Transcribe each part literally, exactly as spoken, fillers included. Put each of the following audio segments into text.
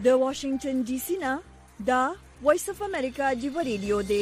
د واشنگټن ډي سي نه دا وایس اف امریکا جیو ریډیو دی.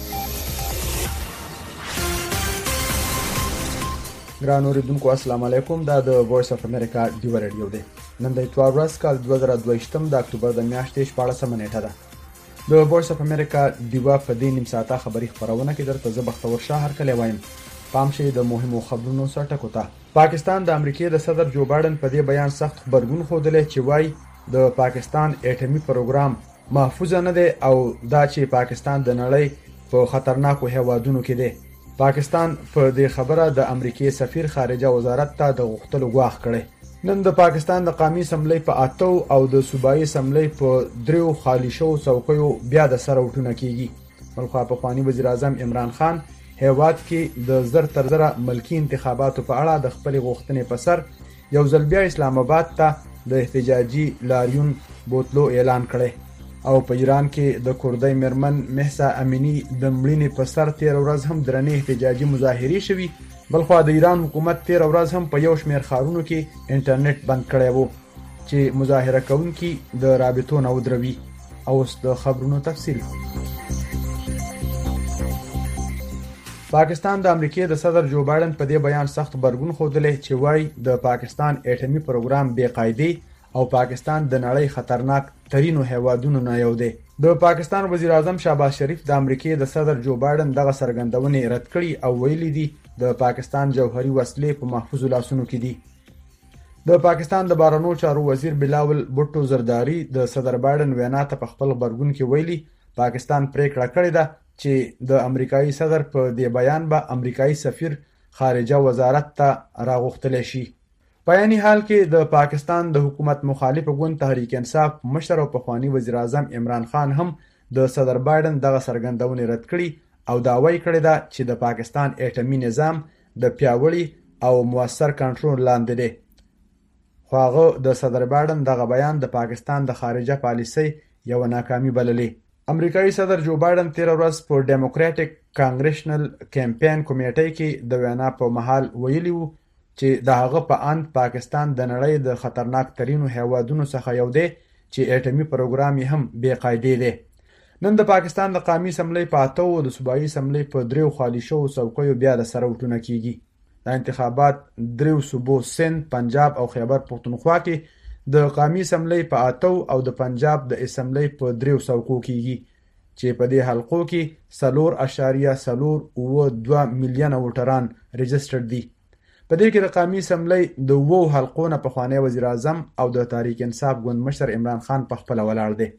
ګران اوریدونکو السلام علیکم. دا د وایس اف امریکا جیو ریډیو دی. نن د اتوار ورځ کال دوه زره دوه ویشت د اکتوبر د میاشتې شپاړسمه نیټه ده. د وایس اف امریکا دیوا په دې نیم ساعته خبري خبرونه کې درته زه بختور شاه هر کله وایم. پام شي د مهمو خبرونو سره ټکوته. پاکستان د امریکای د صدر جو بایدن په دې بیان سخت خبرګون خوده چې وای د پاکستان اټومي پروګرام محفوظ نه دی او دا چې پاکستان د نړۍ په خطرناکو هیوادونو کې دی. پاکستان په دې خبره د امریکای سفیر خارجه وزارت ته د غوښتلو غواخ کړي. نن د پاکستان د قومي اسمبلی په اتو او د صوبایي اسمبلی په دریو خالی شو څوکیو بیا د سره وټونه کیږي. بلخو په خواني وزیر اعظم عمران خان هیواد کې د زر تر زره ملکی انتخاباتو په اړه د خپل غوښتنې په سر یو ځل بیا اسلام آباد ته د احتجاجي لاریون بوتلو اعلان کړي او په ایران کې د کوردی مرمن مهسا امینی د مړینې په سر تیر ورځ هم درنې احتجاجي مظاهرې شوي. بلخو د ایران حکومت تیر ورځ هم په یو شمېر ښارونو کې انټرنیټ بند کړی وو چې مظاهره کوونکي د رابطو نه ودروي. او اوس د خبرونو تفصیل. پاکستان د امریکای د صدر جو بایدن په دې بیان سخت خبرګون خوده چې وای د پاکستان اټومي پروګرام بې قاعده او پاکستان د نړۍ خطرناک ترینو هیوادونو نه یو دی. د پاکستان وزیر اعظم شهباز شریف د امریکای د صدر جو بایدن دغه څرګندونې رد کړي او ویلي دي د پاکستان جوهري وسلې په محفوظ لاسونو کې دي. د پاکستان د بهرنیو چارو وزیر بلاول بوټو زرداری د صدر بایدن وینا ته په خپل خبرګون کې ویلي پاکستان پریکړه کړې ده چې د امریکایي صدر په دې بیان به امریکایي سفیر خارجه وزارت ته راغوښتل شي. په یعنی حال کې د پاکستان د حکومت مخالف ګوند تحریک انصاف مشر او پخوانی وزیر اعظم عمران خان هم د صدر بایدن دغه څرګندونې رد کړي او دعوی کړې ده چې د پاکستان اټومي نظام د پیاوړي او موثر کنټرول لاندې دی. خو هغه د صدر بایدن دغه بیان د پاکستان د خارجه پالیسۍ یو ناکامي بللې. امریکایي صدر جو بایدن تیر ورځ په ډیموکراټک کانګریشنل کمپاین کمیټې کې د وینا په مهال ویلي وو چې د هغه په اند پاکستان د نړۍ د خطرناک ترینو هیوادونو څخه یو دی چې اټومي پروګرام یې هم بې قاعده دی. نن د پاکستان د قومي اسمبلی په اتو او د صوبایي اسمبلی په دریو خالی شوو څوکیو بیا د سره وټونه کیږي. دا انتخابات دریو صوبو سند، پنجاب او خیبر پختونخوا کې د قومي اسمبلی په اتو او د پنجاب د اسمبلی په دریو څوکو کیږي چې په دې حلقو کې څلور اشاریه څلور اوه دوه میلیونه ووټران رجسټرډ دي. په دې کې د قومي اسمبلی د اوو حلقو نه پخوانی وزیر اعظم او د تحریک انصاف ګوند مشر عمران خان په خپله ولاړ دی.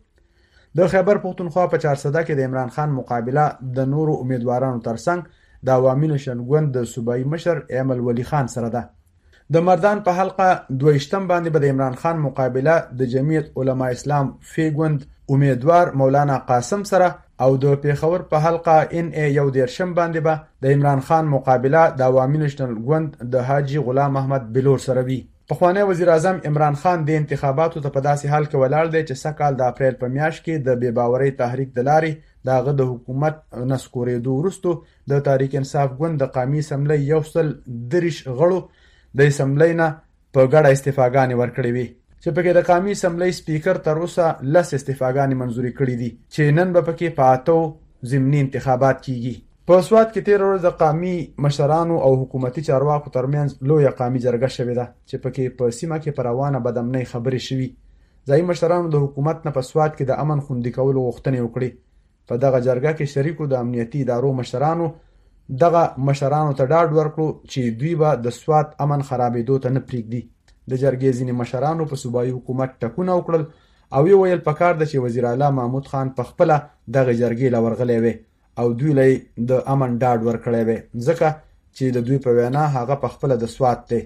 د خیبر پختونخوا په چارسده کې د عمران خان مقابله د نورو امیدوارانو ترڅنګ د عوامي نشن ګوند د صوبایي مشر ایمل ولی خان سره ده. د مردان په حلقه دویشتم باندې به د عمران خان مقابله د جمعیت علما اسلام فی ګوند امیدوار مولانا قاسم سره او د پیښور په حلقه ان ای یو دیرشم باندې به د عمران خان مقابله د عوامي نشنل ګوند د حاجی غلام احمد بلور سره وي. پخوانی وزیر اعظم عمران خان د انتخاباتو ته په داسې حال کې ولاړ دی چې سږ د اپریل په میاشت کې د بې باورۍ تحریک د لارې د هغه د حکومت نسکورېدو وروسته د تحریک انصاف ګوند د قومي اسمبلی یو سل دېرش غړو د اسمبلی نه په ګډه استعفاګانې ورکړې وي چې پکې د قومي اسمبلی سپیکر تر اوسه لس استعفاګانې منظوري کړي دي چې نن به پکې په اتو ضمني انتخابات کیږي. په سوات کې تیر ورځ د قومي مشرانو او حکومتي چارواکو ترمنځ لویه قومي جرګه شوې ده چې پکې په سیمه کې پر روانه بدامنۍ خبرې شوي. ځایي مشرانو د حکومت نه په سوات کې د امن خوندي کولو غوښتنې وکړي. په دغه جرګه کې شریکو د امنیتي ادارو مشرانو دغه مشرانو ته ډاډ ورکړو چې دوی به د سوات امن خرابېدو ته نه پرېږدي. د جرګې ځینې مشرانو په صوبایي حکومت ټکونه وکړل او یې ویل پکار ده چې وزیر اعلی محمود خان په خپله دغه جرګې له ورغلی وی او دوی له د امن ډاډ ورکړی وی ځکه چې د دوی په وینا هغه په خپله د سوات دی.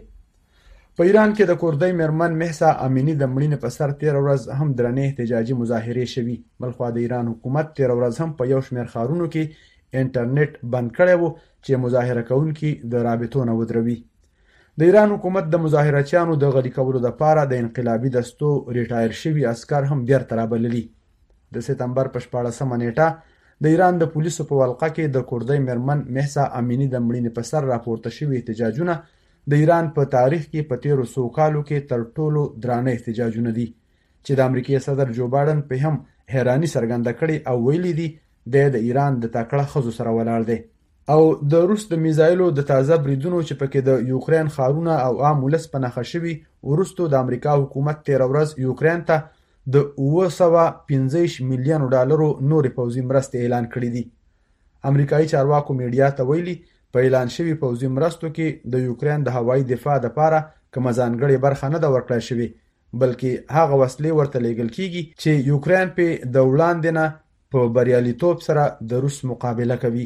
په ایران کې د کوردی مرمن مهسا امینی د مړینې په سر تیر ورځ هم درنې احتجاجي مظاهرې شوي. بلخوا د ایران حکومت تیر ورځ هم په یو شمېر ښارونو کې انټرنیټ بند کړی وو چې مظاهره کوونکي د رابطو نه ودروي. د ایران حکومت د مظاهرچیانو د غلي کولو لپاره د انقلابي دستو ریټایر شوي عسکر هم بیرته رابللي. د سپتمبر په شپاړسمه نیټه د ایران د پولیسو په ولقه کې د کوردی مرمن مهسا امینی د مړینې په سر راپورته شوي احتجاجونه د ایران په تاریخ کې په تیرو څو کالو کې تر ټولو درانه احتجاجونه دي چې د امریکای صدر جو بایدن په هم حیرانی څرګنده کړې او ویلي دي د ایران د تکړه ښځو سره ولاړ دی. او د روس د میزایلو د تازه بریدونو چې پکې د یوکرين ښارونه او عام ولس په نښه شوي وروسته د امریکا حکومت تیر ورځ یوکرين ته د اوه سوه پنځه ویشت میلیون ډالرو نورې پوځي مرستې اعلان کړې دي. امریکایي چارواکو میډیا ته ویلي په اعلان شوي پوځي مرستو کې د یوکرين د هوایي دفاع لپاره کومه ځانګړې برخه نه ده ورکړل شوې، بلکې هغه وسلې ورته لیږل کیږي چې یوکرين په د وړاندې نه په بریالیتوب سره د روس مقابله کوي.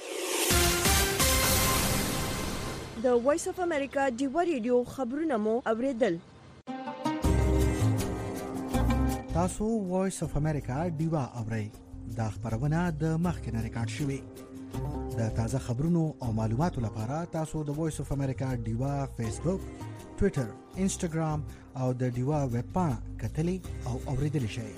د وایس اف امریکا ډیوا ریډیو خبرونه مو اوریدل. تاسو وایس اف امریکا ډیوا اورئ. دا خبرونه د مخکنه ریکارډ شوې. د تازه خبرونو او معلوماتو لپاره تاسو د وایس اف امریکا ډیوا فیسبوک، ټوئیټر، انسټاګرام او د ډیوا ویب پاڼه کتلی او اوریدلی شئ.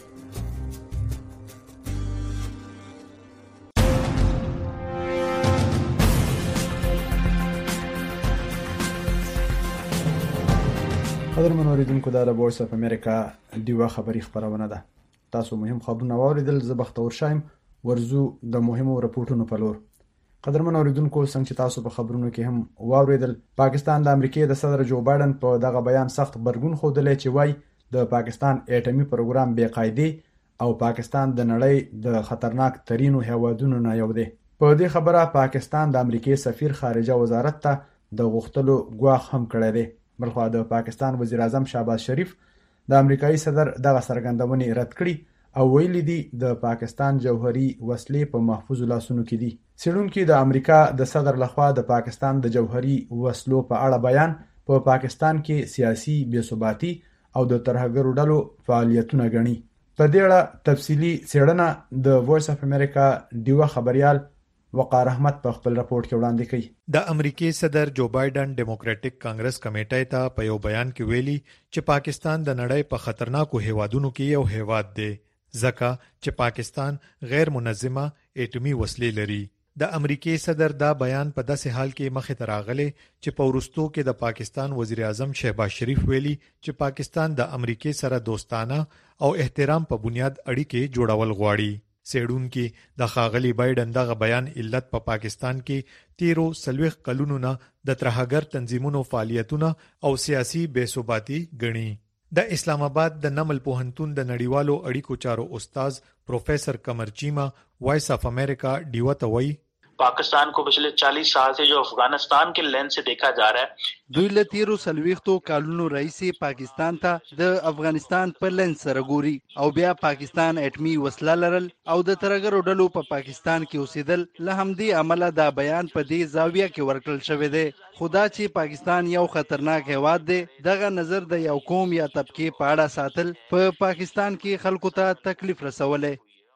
قدرمن اوریدونکو، دا د وایس اف امریکا ډیوا خبری خبرونه ده. تاسو مهم خبرونه واوریدل. زه بختور شایم. ورزو د مهمو رپورټونو په لور. قدرمن اوریدونکو، څنګه چې تاسو په خبرونو کې هم واوریدل، پاکستان د امریکای د صدر جو بایدن په دغه بیان سخت غبرګون ښودلی چې وایي د پاکستان اټومي پروګرام بې قاعدې او پاکستان د نړۍ د خطرناک ترینو هیوادونو نه یو دی. په دې خبره پاکستان د امریکای سفیر خارجه وزارت ته د غوښتلو ګواښ هم کړی دی. بلخوا د پاکستان وزیر اعظم شهباز شریف د امریکایي صدر دغه څرګندونې رد کړي او ویلي دي د پاکستان جوهري وسلې په محفوظ لاسونو کې دي. څېړونکي د امریکا د صدر لخوا د پاکستان د جوهري وسلو په اړه بیان په پا پاکستان کې سیاسي بې ثباتي او د ترهګرو ډلو فعالیتونه ګڼي. په دې اړه تفصیلي څېړنه د وایس اف امریکا ډیوا خبريال وقار احمد په خپل راپورټ کې وړاندې کړي. د امریکای صدر جو بایدن ډیموکراټک کانګرس کمیټې ته په یو بیان کې ویلي چې پاکستان د نړۍ په خطرناکو هیوادونو کې یو هیواد دی، ځکه چې پاکستان غیر منظمه اټومي وسلې لري. د امریکای صدر دا بیان په داسې حال کې مخې ته راغلی چې په وروستو کې د پاکستان وزیر اعظم شهباز شریف ویلي چې پاکستان د امریکای سره دوستانه او احترام په بنیاد اړیکې جوړول غواړي. څېړونکي د ښاغلي بایدن دغه بیان علت په پا پاکستان کې تیرو څلوېښت کلونو نه د ترهګر تنظیمونو فعالیتونه او سیاسي بې ثباتي ګڼي. د اسلام آباد د نمل پوهنتون د نړیوالو اړیکو چارو استاد پروفیسر قمر چیما وائس آف امریکا ډیوا ته وایي पाकिस्तान को पिछले चालीस साल से जो अफगानिस्तान के लेंस से देखा जा रहा है. دوی له تیرو څلوېښتو کلونو راهیسې پاکستان ته د افغانستان په لینس سره ګوري او بیا پاکستان اټمي وسله لرل او د ترهګرو ډلو په پا پاکستان کې اوسېدل. له همدې امله دا بیان په دې زاویه کې ورکړل شوی دی. خدا چې پاکستان یو خطرناک هیواد دی، دغه نظر د یو قوم یا طبقې په اړه ساتل په پا پاکستان کې خلکو ته تکلیف رسولی.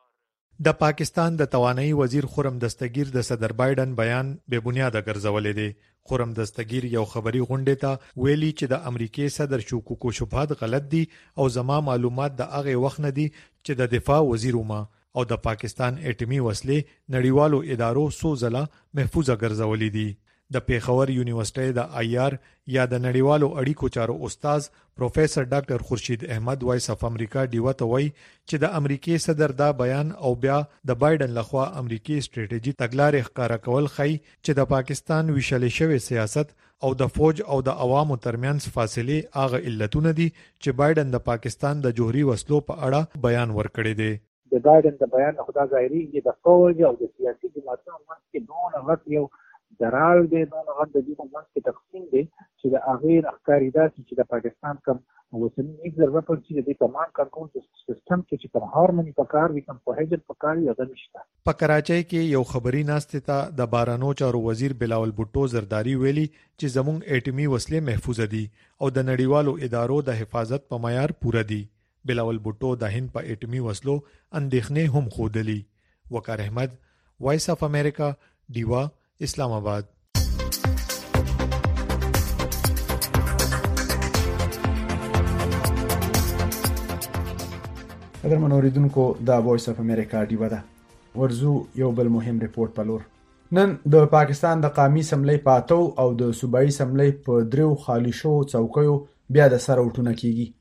د پاکستان د توانایي وزیر خرم دستگیر د صدر بایدن بیان بے بنیاده ګرځولې دی. خرم دستگیر یو خبري غونډه ته ویلي چې د امریکای صدر شکوک او شبهات غلط دي او زما معلومات د هغه وخت نه دي چې د دفاع وزیر ومه او د پاکستان اټومي وسلې نړیوالو ادارو سو ځله محفوظه ګرځولې دي. د پیښور یونیورسيټي د آی آر یا د نړیوالو اړیکو چارو استاد پروفیسر ډاکټر خورشید احمد وایس اف امریکا ډیوا ته وایي چې د امریکای صدر دا بیان او بیا د بایدن لخوا امریکای سټریټیجی تګلارې ښکارا کول ښيي چې د پاکستان ویشل شوی سیاست او د فوج او د عوامو ترمنځ فاصله هغه علتونه دي چې بایدن د پاکستان د جوهري وسلو په اړه بیان ورکړی دی. د بایدن د بیان خدا ظاهري د فوج او د سیاسي جماعتونو منځ کې دونه غټ یو درال دی، دونه غټ د دې منځ کې تقسیم دی چې د هغې ښکاري داسې چې د پاکستان کوم اوسني ایکزر وپل چې د تمام کنټرول سیستم کې چې کوم هارموني پکار وي، کوم پوهېدل پکار وي، هغه نشته. په کراچۍ کې یو خبري ناستې ته د بارانو چارو وزیر بلاول بوټو زرداری ویلي چې زموږ اټومي وسلې محفوظ دي او د نړیوالو ادارو د حفاظت په معیار پوره دي. بلاول بوټو د هند په اټومي وسلو اندېښنې هم ښودلي. وقار احمد وایس اف امریکا ډیوا اسلام آباد. اگر من اوریدونکو دا وایس اف امریکا ډیوا ده. ورزو یو بل مهم ریپورت پلور. نن د پاکستان د قومي سملې پاتو او د صوبایي سملې په دریو خالی شو څوکیو بیا د سره وټونه کیږي.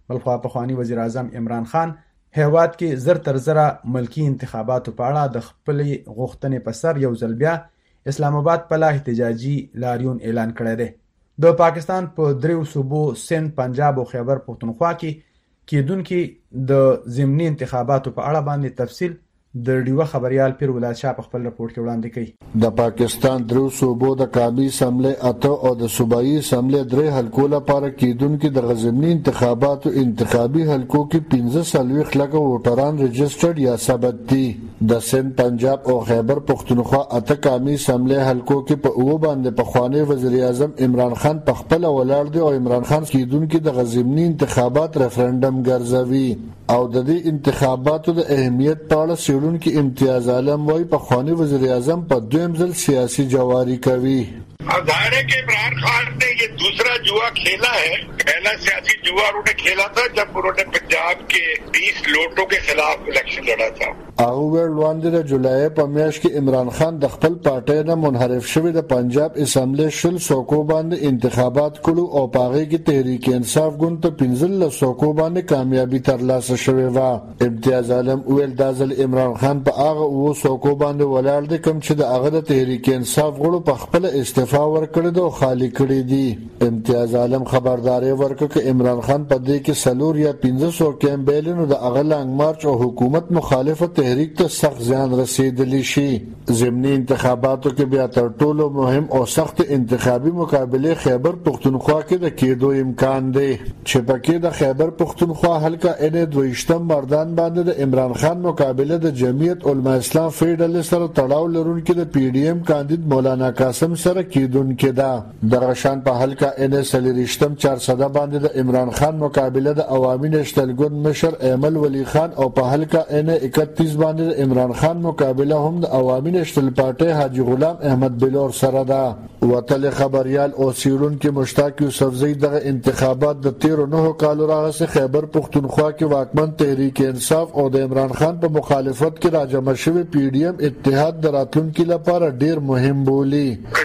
بلخوا پخوانی وزیر اعظم عمران خان هیواد کې زر تر زره ملکی انتخاباتو په اړه د خپلې غوښتنې په سر یو ځل بیا اسلام آباد په لا احتجاجي لاریون اعلان کړی دی. د پاکستان په دریو صوبو سند، پنجاب او خیبر پښتونخوا کې کېدونکي د ضمني انتخاباتو په اړه باندې تفصیل د ډیوه خبريال پیر ولایت شاه په خپل رپورت کې وړاندې کړي. د پاکستان درو صوبو د قومي اسمبلی اته او د صوبایي اسمبلی درې حلقو لپاره کېدونکي د ضمني انتخاباتو انتخابي حلقو کې پنځه څلوېښت لکه ووټران رجسټرډ یا ثبت دي. د سند، پنجاب او خیبر پښتونخوا اته قومي اسمبلی حلقو کې په اوه باندې پخوانی وزیر اعظم عمران خان په خپل ولاړ دی او عمران خان کېدونکي د ضمني انتخابات ریفرندم ګرځوي او د دې انتخاباتو د اهمیت په اړه څېړونکي امتیاز عالم وايي پخوانی وزیر اعظم په دویم ځل سیاسي جواری کوي. ظاہر ہے کہ عمران خان نے یہ دوسرا جوا کھیلا ہے. پہلا سیاسی جوا انہوں نے کھیلا تھا جب انہوں نے پنجاب کے بیس لوٹوں کے خلاف الیکشن لڑا تھا. هغه ویل وړاندې د جولای په میاشت کې عمران خان د خپل پارټۍ نه منحرف شوی د پنجاب اسمبلی شل څوکو باندې انتخابات کړو او په هغې کې تحریک انصاف ګوند په پنځلس څوکو باندې کامیابي ترلاسه شوې وه. امتیاز عالم ویل دا ځل عمران خان په هغه اووه څوکو باندې ولاړ دی کوم چې د هغه د تحریک انصاف غړو په خپله استعفا ورکړې ده او خالي کړي دي. امتیاز عالم خبرداری ورکړه که عمران خان په دې کې څلور یا پنځه څوکې هم بایلي نو د هغه لانګ مارچ او حکومت مخالفه تحریک ته سخت زیان رسیدلی شي. ضمني انتخاباتو کې بیا تر ټولو مهم او سخت انتخابي مقابله خیبر پښتونخوا کې د کېدو امکان دی چې پکې د خیبر پښتونخوا حلقه ان دویشتم مردان باندې د عمران خان مقابله د جمعیت علما اسلام فیډرل سره تړاو لرونکي د پی ډی ایم کاندید مولانا قاسم سره کېدونکې ده. د غشان په حلقه ان څلوېښتم چارسده باندې د عمران خان مقابله د عوامي نشنل ګوند مشر ایمل ولی خان او په حلقه ان اکتیس باندې عمران خان مقابله هم د عوامي نشنل پارټۍ حاجی غلام احمد بلور سره ده. وتل خبريال او سیرونکو مشتاق یوسفزئی دغه انتخابات د تیرو نهو کالو راغسه خیبر پښتونخوا کې واکمن تحریک انصاف او د عمران خان په مخالفت کې راجمع شوی پی ډی ایم اتحاد د راتلونکي لپاره ډیر مهم بولی.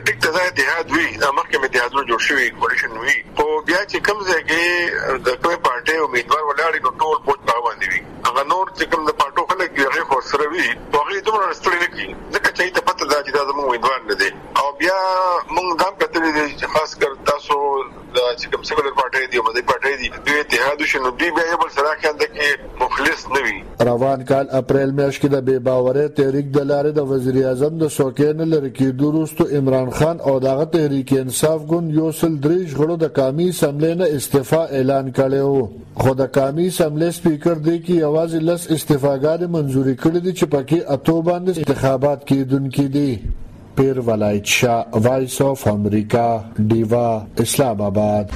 اتحاد وی د مخکې اتحادونو جوړ شوی کولیشن وی او بیا چې کوم ځای کې د کومه پارټۍ امیدوار ولاړ نو ټول بوج باندې وي. هغه نور چې کوم د پارټو خلک یې هغه سره وي هغه دومره رستړي نه کی ځکه چې ته پته دا چې دا زموږ امیدوار نه دي. او بیا موږ دا کتلې دي خاص کر تاسو د چې کوم سیکولر پارټۍ دی او د پارټۍ دی د اتحاد شنو دی بیا بل سره خیال ده کې مخلص نه وي. روان کال اپریل میاشت کې د بے باورۍ تحریک د لارې د وزیر اعظم د څوکۍ نه لرې کېدو وروسته عمران خان او دغه تحریک انصاف ګوند یو سل درې غړو د قومي اسمبلی نه استعفا اعلان کړی و خو د قومي اسمبلی سپیکر دی کې یوازې لس استعفاګانې منظوري کړي دي چې پکې اتو باندې انتخابات کېدونکي دي. پیر ولایت شاه، وایس آف امریکا، ډیوا، اسلام آباد.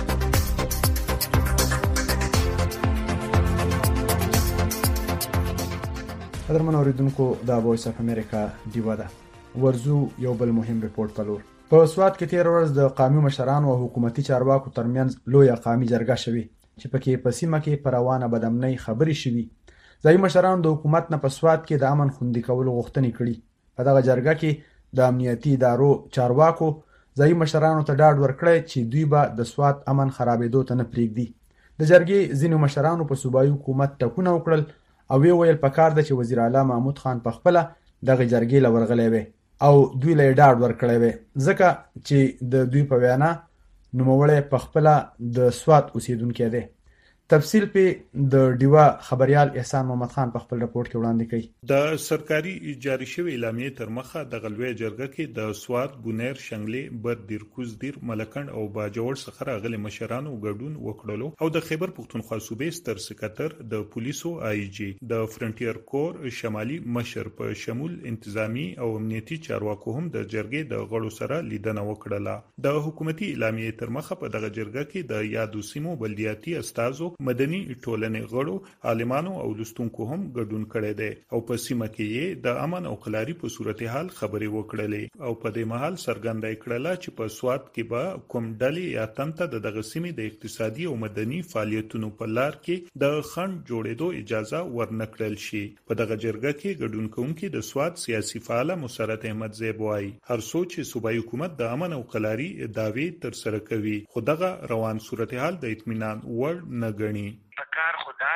قدرمن اوریدونکو دا وایس اف امریکا ډیوا ده. ورزو یو بل مهم ریپورت پلور په سواد کې تیر ورځ د قومي مشرانو او حکومتي چارواکو ترمنځ لویه قومي جرګه شوې چې پکې په سیمه کې پر روانه بدامنۍ خبرې شوې. ځایي مشرانو د حکومت نه په سواد کې د امن خوندي کولو غوښتنې کړي. په دغه جرګه کې د امنیتي ادارو چارواکو ځایي مشرانو ته ډاډ ورکړی چې دوی به د سواد امن خرابېدو ته نه پرېږدي. د جرګې ځینو مشرانو په صوبایي حکومت ټکونه وکړل او وی ویل پکار ده چې وزیر اعلی محمود خان په خپله دغه جرګې له ورغلی وی او دوی له یې ډاډ ورکړی وی ځکه چې د دوی په وینا نوموړی په خپله د سواد اوسیدونکی دی. تفصیل په د ډیوا خبريال احسان محمد خان په خپل رپورت کې وړاندې کړي. د سرکاري جاری شوی اعلامیه تر مخه د غلوی جرګه کې د سواد، بونیر، شنګلې، بردیر، کوزدیر، ملکند او باجوړ څخه راغلي مشرانو ګډون وکړلو او د خیبر پښتونخوا صوبې ستر سکتر د پولیسو آی جی د فرنټیر کور شمالي مشر په شمول انتظامی او امنیتي چارواکو هم د جرګې د غړو سره لیدنه وکړه. د حکومتي اعلامیه تر مخه په دغه جرګه کې د یادو سیمو بلدیاتي استازو، مدني ټولنې غړو، عالمانو او لستونکو هم ګډون کړی دی او په سیمه کې یې د امن او قلاري په صورتحال خبرې وکړلې او په دې مهال څرګنده کړله چې په سواد کې به کوم ډلې یا تنته د دغه سیمې د اقتصادي او مدني فعالیتونو په لار کې د خنډ جوړېدو اجازه ورنکړل شي. په دغه جرګه کې ګډون کوونکي د سواد سیاسي فعال مسرت احمد زیب وایي هر څو چې صوبایي حکومت د امن او قلاري دعوی تر سره کوي خو دغه روان صورتحال د اطمینان وړ نه ګڼي. پکار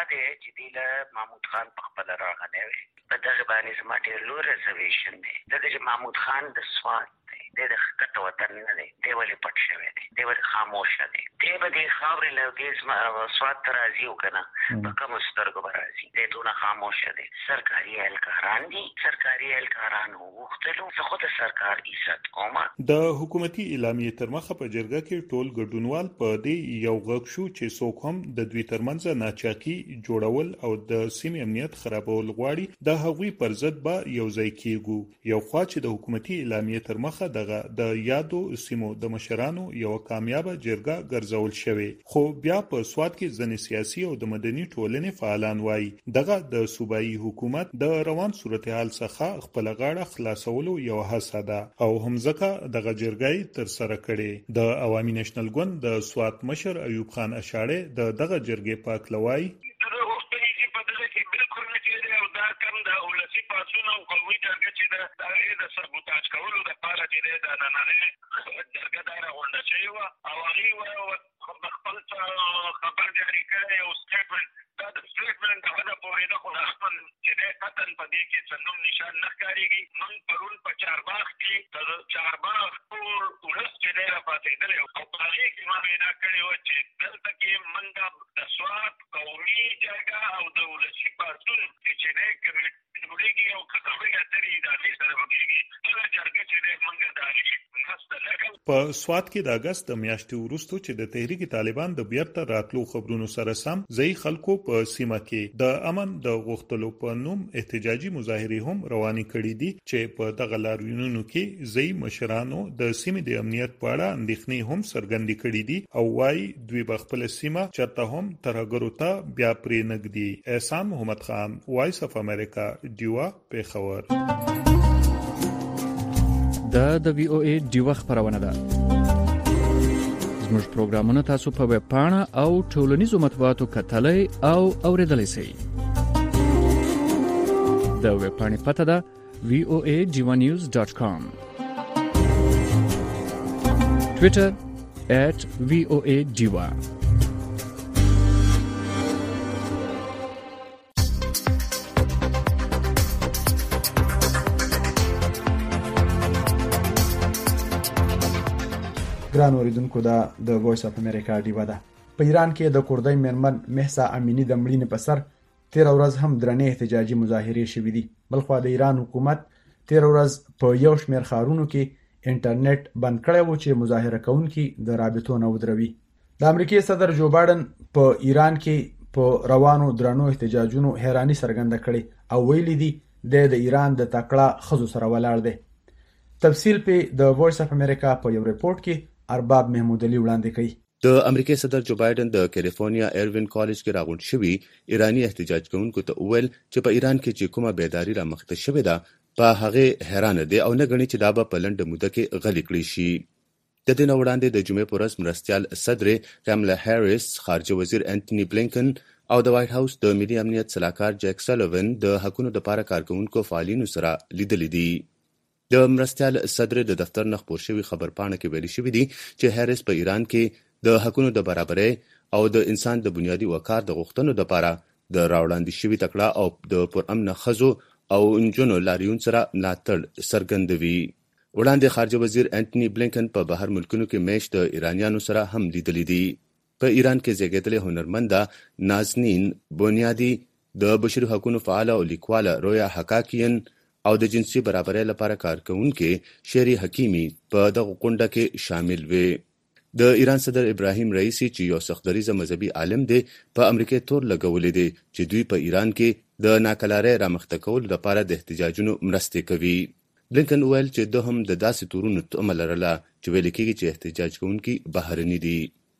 دی چې دی له محمود خان په خپل راغلی وي. په دغه باندې زما ډېر لوی ریزرویشن دی. ځکه چې محمود خان د سوات دی، دی د ښکته وطن نه دی، دی ولې پټ شوی دی، دی ولې خاموشه دی. دی به دې خاورې له دې سوات ته راځي او که نه په کومو سترګو به راځي، دی دونه خاموشه دی. سرکاري اهلکاران دي، سرکاري اهلکاران وغوښتلو، زه خو د سرکار عزت کوم. د حکومتي اعلامیې تر مخه په جرګه کې ټول ګډونوال په دې یو غږ شو چې څوک هم د دوی ترمنځ ناچاقي جوړول او د سیمې امنیت خرابول غواړي د هغوی پر ضد به یو ځای کېږو. یو خوا چې د حکومتي اعلامیې تر مخه دغه د یادو سیمو د مشرانو یو کامیابه جرګه ګرځول شوې، خو بیا په سواد کې ځینې سیاسي او د مدني ټولنې فعالان وایي دغه د صوبایي حکومت د روان صورتحال څخه خپل غاړه خلاصولو یو هڅه ده او همځکه دغه جرګه تر سره کړي. د عوامي نېشنل ګوند د سواد مشر ایوب خان اشاړه د دغه جرګې پاک لوای په سواد کې د اگست د میاشتې وروسته چې د تحریک طالبان د بیرته راتلو خبرونو سره سم ځای خلکو په سیمه کې د امن د غوښتلو په نوم احتجاجي مظاهرې هم روانې کړې دي چې په دغه لاریونونو کې ځای مشرانو د سیمې د امنیت په اړه اندېښنې هم څرګندې کړې دي او وايي دوی به خپل سیمه چرته هم ترهګرو ته بیا پرې نږدي. احسان محمد خان، وایس اف امریکا، ډیوا، پیښور. دا د وی او ای ډیوا خبرونه ده. زموږ پروګرامونه تاسو په ویب پاڼه او ټولنیزو مطبوعاتو کتلای او اوریدلای شئ. د ویب پاڼې پته ده وی او ای ډیوا نیوز ډاٹ کام. ټویټر ایٹ وی او ای ډیوا. ګران اوریدونکو دا د وایس اف امریکا ډیوا ده. په ایران کې د کوردۍ میرمن مهسا امینی د مړینې په سر تیر ورځ هم درنې احتجاجي مظاهرې شوې دي. بلخوا د ایران حکومت تیر ورځ په یو شمېر ښارونو کې انټرنیټ بند کړی و چې مظاهره کوونکي د رابطو نه ودروي. د امریکای صدر جو بایدن په ایران کې په روانو درنو احتجاجونو حیراني څرګنده کړې او ویلي دي د ایران د تکړه ښځو سره ولاړ دی. تفصیل په د وایس اف امریکا په یو ریپورت کې ارباب محمود علي وړاندې کوي. د امریکای صدر جو بایدن د کیلیفورنیا ایروین کالج کې راغونډ شوی ایرانی احتجاج کوونکو ته وویل چې په ایران کې چې کومه بیداری را مخته شوې ده په هغه حیران دي او نه غني چې دا به په لنډه موده کې غلي کړی شي. د دې نه وړاندې د جمعې پر ورځ مرستیال صدر کاملا هریس، خارجه وزیر انټونی بلینکن او د وایټ هاوس د ملي امنیت صلاحکار جیک سلوون د حقوقو لپاره کارکونکو فعالینو سره لیدلې دي. د مرستیال صدر د دفتر نه خبر شوی خبرپاڼه کې ویلي شوی دی چې هریس په ایران کې د حقوقو د برابرۍ او د انسان د بنیادي وقار د غوښتنو لپاره د راوړاندې شوی تکړه او د پرامن ښځو او انجونو لاریون سره ملاتړ څرګندوي. وړاندې خارجه وزیر انټونی بلینکن په بهر ملکونو کې میشت د ایرانیانو سره هم لیدلې دي. په ایران کې زیږیدلې هنرمنده نازنین بنیادی، د بشري حقوقو فعال او لیکواله رویا حقاکین او د جنسي برابرۍ لپاره کارکونکي شری حکیمی په دغه غونډه کې شامل وي. د ایران صدر ابراهیم رئیسی چې یو سختدریزه مذهبي عالم دی په امریکا تور لګولې دي چې دوی په ایران کې د ناکلارۍ رامخته کولو لپاره د احتجاجونو مرستې کوي. بلینکن ویل چې د هم د داسې تورونو تمه لرله چې ویل کېږي چې احتجاج کوونکي بهرني دي.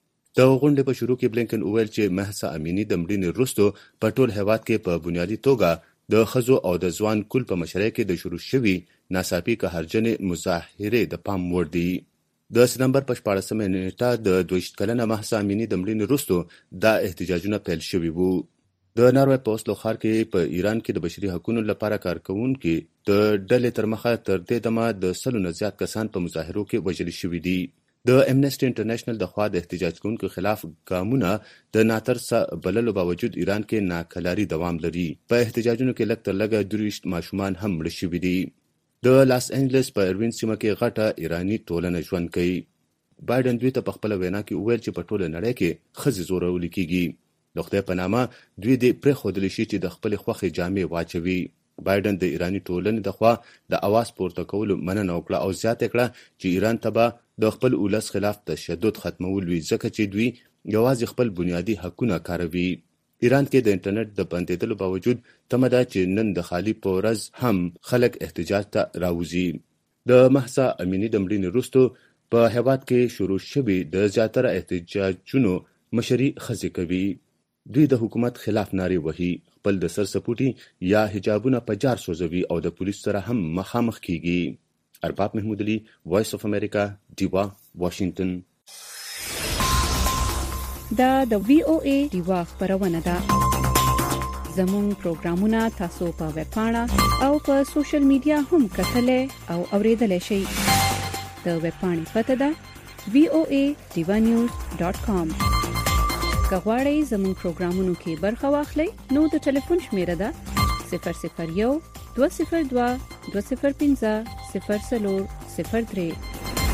د غونډې په شروع کې بلینکن ویل چې مهسا امینی د مړینې وروسته په ټول هیواد کې په بنیادي توګه د ښځو او د ځوان کول په مشرۍ کې د شروع شوي ناڅاپي قهرجنې مظاهرې د پام وړ دي. د سپتمبر په شپاړسمه نیټه د دویشت کلنه مهسا امینی د مړینې وروسته دا احتجاجونه پیل شوي وو. د ناروې په اوسلو ښار کې په ایران کې د بشري حقوقو لپاره کارکونکي د ډلې تر مخه تر دې دمه د سلو نه زیات کسان په مظاهرو کې وژل شوي دي. د امنیسټي انټرنیشنل د خوا د احتجاج کوونکو خلاف ګامونه د ناترسه بللو باوجود ایران کې ناکلاري دوام لري. په احتجاجونو کې لږ تر لږه درویشت ماشومان هم مړه شوي دي. د لاس انجلس په اروین سیمه کې غټه ایرانی ټولنه ژوند کوي. بایدن دوی ته په خپله وینا کې وویل چې په ټوله نړۍ کې ښځې زورولې کیږي. د خدای په نامه دوی دې پرېښودلی شي چې د خپلې خوښې جامې واچوي. بایدن د ایرانی ټولنې د خوا د اواز پورته کولو مننه وکړه او زیاته کړه چې ایران ته به د خپل ولس خلاف تشدد ختمول وي ځکه چې دوی یوازې خپل بنیادي حقونه کاروي. ایران کې د انټرنیټ د بندېدلو باوجود تمه ده چې نن د خالي په ورځ هم خلک احتجاج ته راوځي. د مهسا امینی د مړینې وروسته په هېواد کې شروع شوي د زیاتره احتجاجونو مشري ښځې کوي. دوی د حکومت خلاف نارې وهي، خپل د سر سپوټي یا حجابونه په جار سوځوي او د پولیس سره هم مخامخ کیږي. ارباب محمود علي، وایس اف امریکا، ډیوا، واشنگټن. دا د وی او ای ډیوا خبرونه ده. زموږ پروګرامونه تاسو په ویب پاڼه او په سوشل میډیا هم کتلای او اوریدلای شئ. د ویب پاڼې پته ده وی او ای ډیوا نیوز ډاټ کام. کغواړئ زموږ پروګرامونو کې برخه واخلئ نو د ټلیفون شمیره ده صفر صفر یو دوه صفر دوه دوه صفر پنځه صفر څلور صفر درې.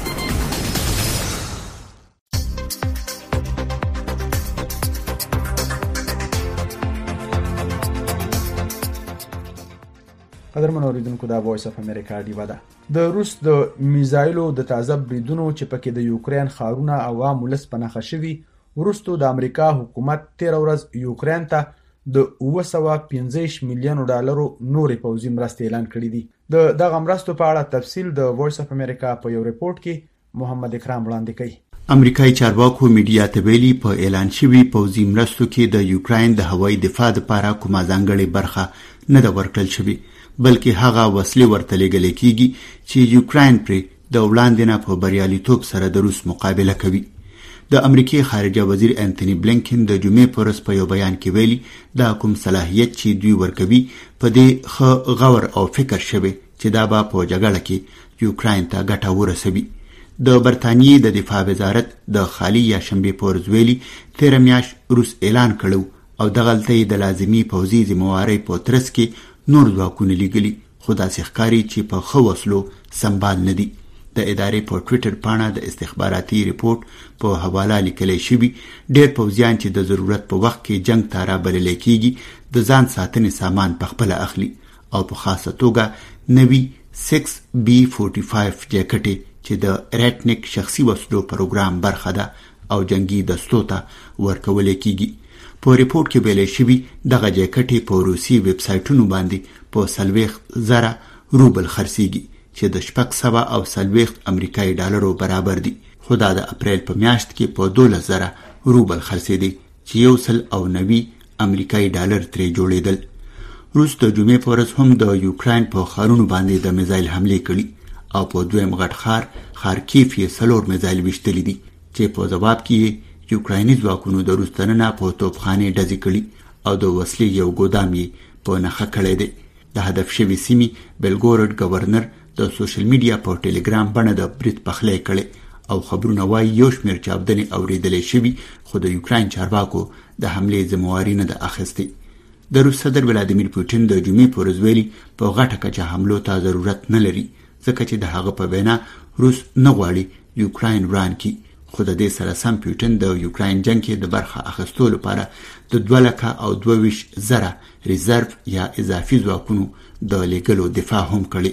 قدرمن اوریدونکو دا وایس اف امریکا ډیوا ده. د روس د میزایلو د تازه بریدونو چې پکې د یوکرين ښارونه او عام ولس په نښه شوي وروسته د امریکا حکومت تېره ورځ یوکرين ته د اوه سوه پنځه ویشت میلیونو ډالرو نورې پوځي مرستې اعلان کړي دي. د دغه مرستو په اړه تفصیل د وایس اف امریکا په یو ریپورت کې محمد اکرام وړاندې کوي. امریکایي چارواکو میډیا ته ویلي په اعلان شوي پوځي مرستو کې د یوکرين د هوایي دفاع لپاره کومه ځانګړې برخه نه ده ورکړل شوې، بلکې هغه وسلې ورته لیږل کیږي چې یوکرين پرې د وړاندې نه په بریالیتوب سره د روس مقابله کوي. د امریکای خارجه وزیر انټونی بلینکن د جمعې په ورځ په یو بیان کې ویلي دا کوم صلاحیت چې دوی ورکوي په دې ښه غور او فکر شوی چې دا به په جګړه کې یوکرين ته ګټه ورسوي. د برتانیې د دفاع وزارت د خالي یا شنبې په ورځ ویلي تېره میاشت روس اعلان کړو او دغلته یې د لازمي پوځي ذمهوارۍ په ترڅ کې نور ځواکونه لیږلي، خو داسې ښکاري چې په ښه وسلو سمبال نه دي. د ادارې په ټویټر پاڼه د استخباراتي ریپورت په حواله لیکلی شوي ډېر پوځیان چې د ضرورت په وخت کې جنگ ته رابللی کیږي د ځان ساتنې سامان په خپله اخلي او په خاصه توګه نوي سکس بی فورټي فایف جاکټې چې د ریټنیک شخصي وسلو پروګرام برخه ده او جنگي دستو ته ورکولی کیږي. په ریپورت کې ویلی شوي دغه جاکټې په روسي ویب سایټونو باندې په څلوېښت زره روبل خرڅیږي چې د شپږ سوه او څلوېښت امریکایي ډالرو برابر دي، خو دا د اپریل په میاشت کې په دولس زره روبل خرڅېدی چې یو سل او نوي امریکایي ډالر ترې جوړېدل. روس د جمعې په ورځ هم د یوکرين په ښارونو باندې د میزایل حملې کړي او په دویم غټ ښار خارکیف یې څلور میزایل ویشتلي دي چې په ځواب کې یوکرایني ځواکونو د روس دننه په توپخانې ډزې کړي او د وسلې یو ګودام یې په نښه کړی دی. د هدف شوي سیمې بیلګورډ گورنر د سوشل میډیا په ټلګرام بڼه د برید پخلی کړي او خبرونه وایي یو شمېر چاودنې اورېدلی شوي خو د یوکراین چارواکو د حملې ذمهواري نه ده اخیستې. د روس صدر ولادیمیر پوټین د جمعې په ورځ ویلي په غټه کچه حملو ته ضرورت نه لري ځکه چې د هغه په وینا روس نه غواړي یوکراین وران کړي، خو د دې سره سم پوټین د یوکراین جنګ کې د برخه اخیستو لپاره د دوه لکه او دوه ویشت زره ریزرف یا اضافي ځواکونو د لیږلو دفاع هم کړې.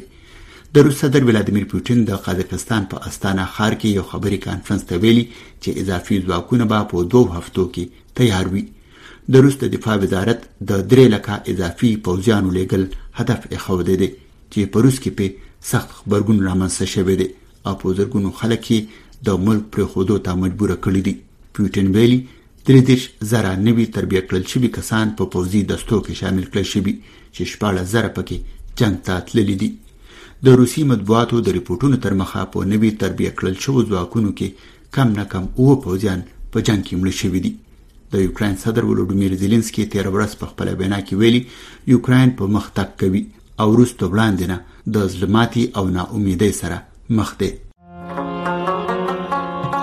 د روس صدر ولادیمیر پوټین د قازقستان په استانا ښار کې یو خبري کانفرنس ته ویلي چې اضافي ځواکونه به په دوه هفتو کې تیار وي. د روس د دفاع وزارت د درې لکه اضافي پوځیانو لیږل هدف ایښودی دی چې په روس کې په سخت غبرګون رامنځته شوی دی او په زرګونو خلک یې د ملک پرېښودو ته مجبوره کړي دي. پوټین ویلي درې دېرش زره نوي تربیه کړل شوي کسان په پوځي دستو کې شامل کړل شوي چې شپاړس زره پکې جنګ ته تللي دي. د روسي مطبوعاتو د ریپورټونو تر مخه په نوي تربیه کړل شوو ځواکونو کې کم نه کم اوه پوځیان په جنګ کې مړه شوي دي. د یوکراین صدر ولودیمیر زیلنسکي تېره ورځ په خپله وینا کې ویلي یوکراین په مخ تګ کوي او روس ته وړاندې نه د زړه ماتي او ناامیدۍ سره مخ دی.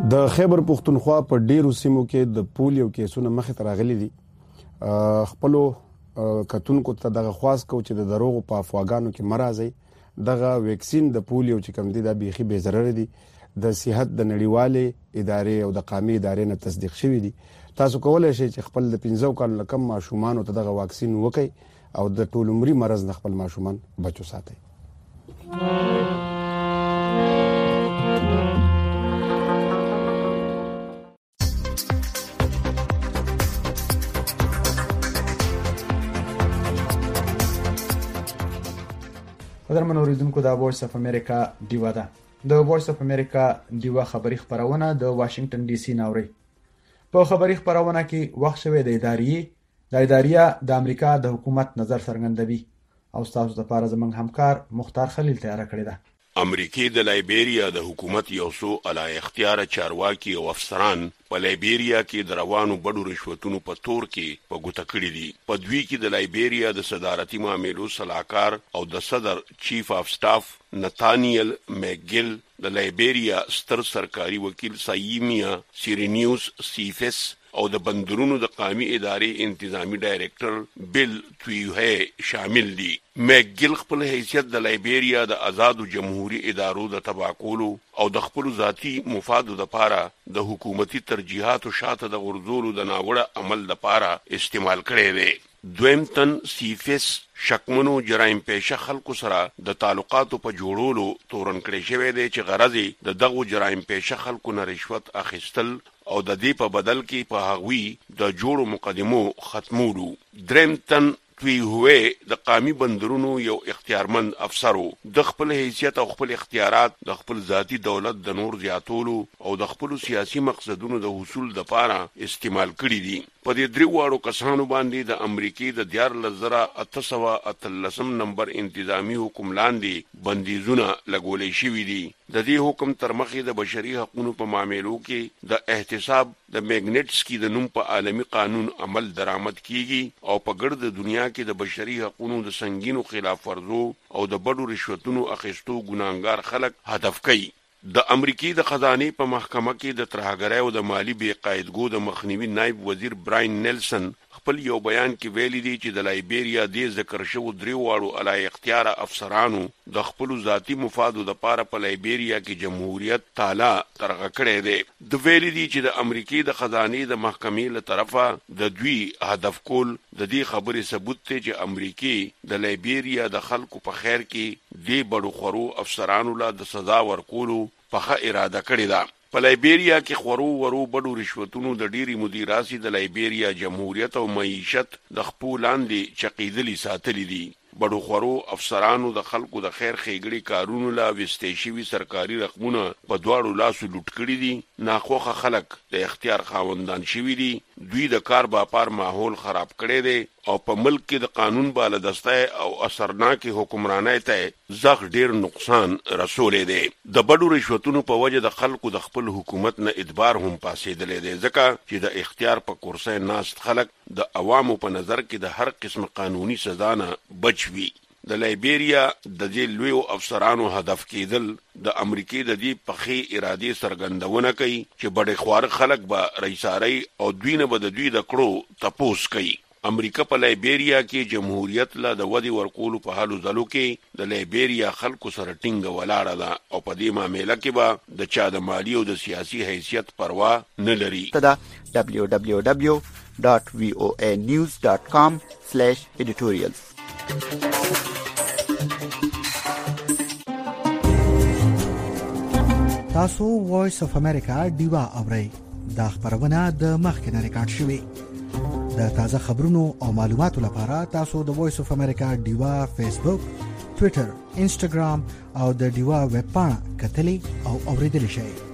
د خیبر پختونخوا په ډیرو سیمو کې د پولیو کیسونه مخې ته راغلي دي. خپلو کتونکو ته دغه خواست کو چې د دروغو په افواګانو کې مرزي دغه ویکسین د پولیو چې کوم دي د بيخي به ضرر دي د صحت د نړیوالې ادارې او د قومي ادارې نه تصدیق شوی دي. تاسو کولای شئ چې خپل د پنځو کالو کم ماشومان ته دغه واکسین وکړي او د ټول عمري مرز نه خپل ماشومان بچو ساتي. قدرمن اوریدونکو د وایس اف امریکا دیوا ده. د وایس اف امریکا دیوا خبری خبرونه د واشنگټن ډي سي ناوړي. په خبری خبرونه کې وخت شوی د ادارې د ادارې د امریکا د حکومت نظر څرګندوي او تاسو د لپاره زمنګ همکار مختار خلیل تیار کړی ده. امریکای د لایبیریا د حکومت یو څو اعلی اختیار چارواکي او افسران په لایبیریا کې د روانو بډو رشوتونو په تور کې په ګوته کړی دي. په دوی کې د لایبیریا د صدارتي معاملو صلاحکار او د صدر چیف اف سټاف نتانیل میګل، د لایبیریا ستر سرکاري وکیل سایمیا سیرینیوس سیفس او د بندرونو د قومي ادارې انتظامی ډایریکټر بیل تویوه شامل دي. میګل خپل حیثیت د لایبیریا د آزادو جمهوریت ادارو د تباکولو او د خپل ذاتی مفادو د پاره د حکومتي ترجیحاتو شاته د غرضولو د ناوړه عمل د پاره استعمال کړي دي. دویم تن سیفس شکمنو جرایم پیشه خلکو سره د تعلقاتو په جوړولو تورن کړی شوی دی چې غرض د دغو جرایم پیشه خلکو نه رشوت اخیستل او د دې په بدل کې په هغوی د جوړو مقدمو ختمولو. دریم تن توی هوې د قومي بندرونو یو اختیارمند افسرو د خپل حیثیت او خپل اختیارات د خپل ذاتی دولت د نور زیاتولو او د خپل سیاسي مقصدونو د حصول لپاره استعمال کړي دي. په دې درې واړو کسانو باندې د امریکای د دیارلس زره اته سوه اتلسم نمبر انتظامی حکم لاندې بندیزونه لګولې شوي دي. د دې حکم تر مخې د بشري حقوقو په معاملو کې د احتساب د میګنټسکي د نوم په عالمي قانون عمل درآمد کیږي او په ګرد دنیا کې د بشري حقوقو د سنگینو خلاف ورزو او د بډو رشوتونو اخیستو ګناهګار خلک هدف کوي. د امریکای د خزانه په محکمه کې د ترهګرۍ او د مالی بې قاعدګو د مخنیوي نائب وزیر براین نیلسن خپل یو بیان کې ویلي دي چې د لایبیریا د ذکر شوو درې واړو اعلی اختیار افسرانو د خپل ذاتی مفادو د پاره په لایبیریا کې جمهوریت تعالی ترغه کړی دی. د ویلي دي چې د امریکای د خزانه د محکمې له طرفه د دوی هدف کول د دې خبرې ثبوت دی چې امریکای د لایبیریا د خلکو په خیر کې د بډو خورو افسرانو له د سزا ورکولو په اراده کړی ده. په لایبیریا کې خورو ورو بډو رشوتونو د ډيري مدیراسي د لایبیریا جمهوریت او معیشت د خپل لاندې چقیدلی ساتلی دي. بډو خورو افسرانو د خلکو د خیر خېګړي کارونو لا وستېشوي سرکاري رقمونه په دواړو لاسو لوټ کړي دي. ناخوخه خلک د اختیار خاوندان شوي دي. دوی د کار باپار ماحول خراب کړي دي او په ملک کې د قانون بالادسته او اثرناکي حکمرانۍ ته زغ ډیر نقصان رسولې دي. د بډو رشوتونو په وجه د خلکو د خپل حکومت نه ادبار هم پاسېدلې دي ځکه چې د اختیار په کرسۍ ناست خلک د عوامو په نظر کې د هر قسم قانوني سزا نه بچوي. د لایبیریا د دې لوی افسرانو هدف کېدل د امریکای د دې پخې ارادي سرګندونه کوي چې بډې خوار خلک به رئیساري او دوی نه به د دوی د کړو تپوس کوي. امریکا په لایبیریا کې جمهوریت لا د ودی ورکولو په حالو ځلو کې د لایبیریا خلکو سره ټینګ ولاړه ده او په دې معاملې کې به د چا د مالی او د سیاسي حیثیت پروا نه لري. دبليو دبليو دبليو ډاټ وی او اے نیوز ډاټ کام سلیش ایډیټوریلز. تاسو وایس اف امریکا دیوا اورئ. دا خبرونه د مخکنه ریکارډ شوی. د تازه خبرونو او معلوماتو لپاره تاسو د وایس اف امریکا دیوا فیسبوک، ټوئیټر، انسټاګرام او د دیوا ویب پاڼه کتلی او اوریدلی شئ.